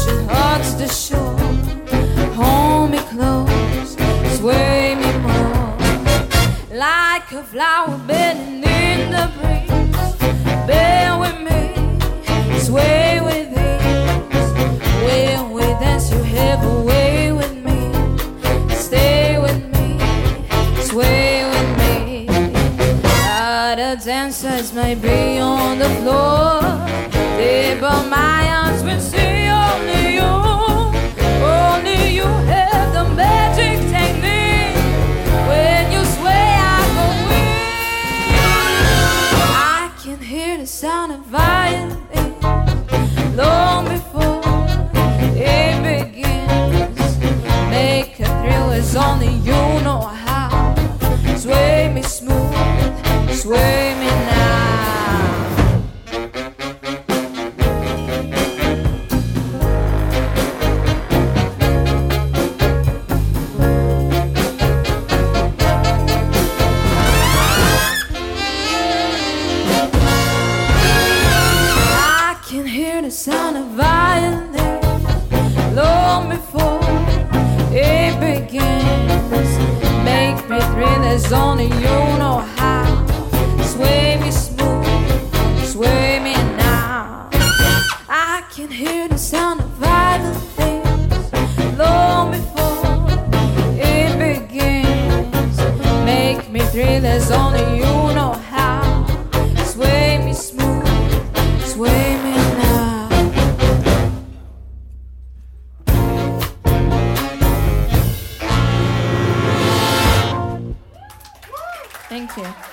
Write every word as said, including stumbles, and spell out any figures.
ocean hugs the shore. Hold me close, sway me more, like a flower bending in the breeze. Bear with me, sway with ease. When we dance, you have a way with me. Stay with me, sway with me. Other dancers may be on the floor, they but my arms will see only you. Only you have the magic technique. When you sway, I go weak. I can hear the sound of violin long before it begins. Make a thrill as only you know how. Sway me smooth, sway me now. The sound of violin long before it begins. Make me thrill as only you know how. Sway me smooth, sway me now. I can hear the sound of violin long before it begins. Make me thrill as only you know how. Sway me smooth, sway me now. Thank you.